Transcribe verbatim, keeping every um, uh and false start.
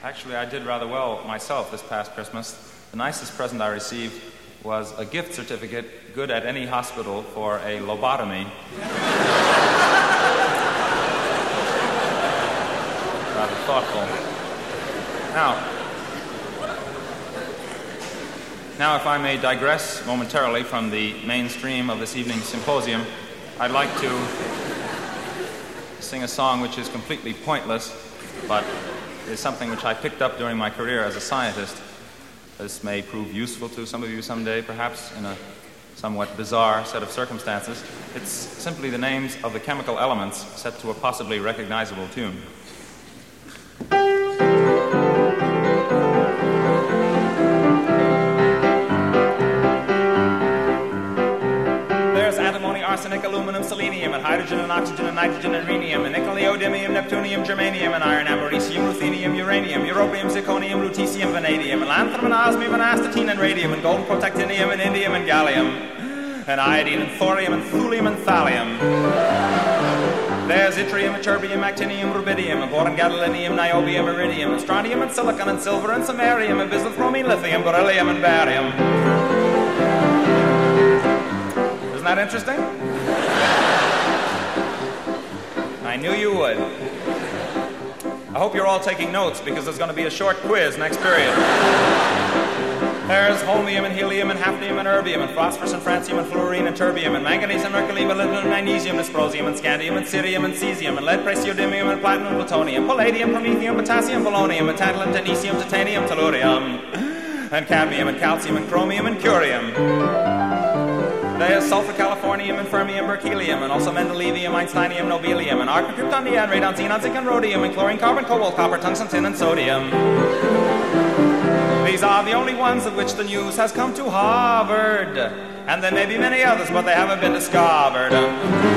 Actually, I did rather well myself this past Christmas. The nicest present I received was a gift certificate, good at any hospital, for a lobotomy. Rather thoughtful. Now, now, if I may digress momentarily from the mainstream of this evening's symposium, I'd like to sing a song which is completely pointless, but is something which I picked up during my career as a scientist. This may prove useful to some of you someday, perhaps, in a somewhat bizarre set of circumstances. It's simply the names of the chemical elements set to a possibly recognizable tune. Arsenic, aluminum, selenium, and hydrogen, and oxygen, and nitrogen, and rhenium, and nickel, neodymium, neptunium, germanium, and iron, americium, ruthenium, uranium, europium, zirconium, lutetium, vanadium, and lanthanum, and osmium, and astatine, and radium, and golden protactinium, and indium, and gallium, and iodine, and thorium, and thulium, and thallium. There's yttrium, and terbium, actinium, rubidium, and boron, gadolinium, niobium, iridium, and strontium, and silicon, and silver, and samarium, and bismuth, bromine, lithium, beryllium, and barium. Isn't that interesting? I knew you would. I hope you're all taking notes, because there's going to be a short quiz next period. There's holmium and helium and hafnium and erbium and phosphorus and francium and fluorine and terbium and manganese and mercury, molybdenum and magnesium, dysprosium and scandium and cerium and cesium and lead, praseodymium and platinum and plutonium, palladium, promethium, potassium, polonium, and tantalum, technetium, titanium, tellurium, and cadmium and calcium and chromium and curium. There's sulfur, californium, and fermium, berkelium, and also mendelevium, einsteinium, nobelium, and argon, krypton, neon, radon, xenon, zinc, and rhodium, and chlorine, carbon, cobalt, copper, tungsten, tin, and sodium. These are the only ones of which the news has come to Harvard. And there may be many others, but they haven't been discovered.